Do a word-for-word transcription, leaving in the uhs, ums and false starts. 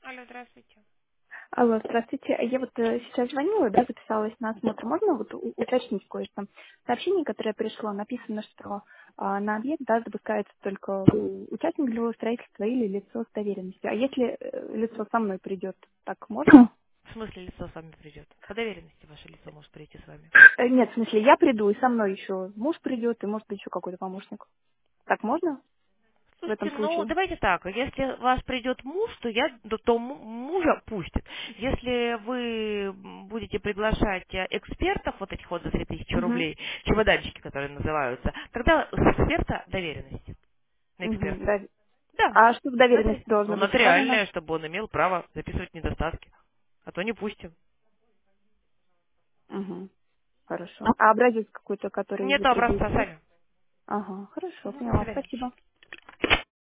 Алло, здравствуйте. Алло, здравствуйте. Я вот э, сейчас звонила, да, записалась на осмотр. Можно вот у- уточнить кое-что? Сообщение, которое пришло, написано, что а, на объект, да, допускается только у- участник делового строительства или лицо с доверенностью. А если э, лицо со мной придет, так можно? В смысле лицо с вами придет? По доверенности ваше лицо может прийти с вами. Э, Нет, в смысле, я приду, и со мной еще муж придет, и может быть еще какой-то помощник. Так можно в этом Слушайте, ну случае? давайте так, если ваш придет муж, то я то то му- мужа пустит. Если вы будете приглашать э, экспертов, вот этих вот за три тысячи Угу. рублей, чемоданчики, которые называются, тогда с эксперта доверенности на Угу, эксперта. да. Да, А что в доверенности нотари- ну должно быть сказано? нотариальное, чтобы он имел право записывать недостатки, а то не пустим. Угу. Хорошо. А образец какой-то, который Нет вы образца требуете, есть? сами. Ага, хорошо, Мгм, до поняла. свидания. Спасибо.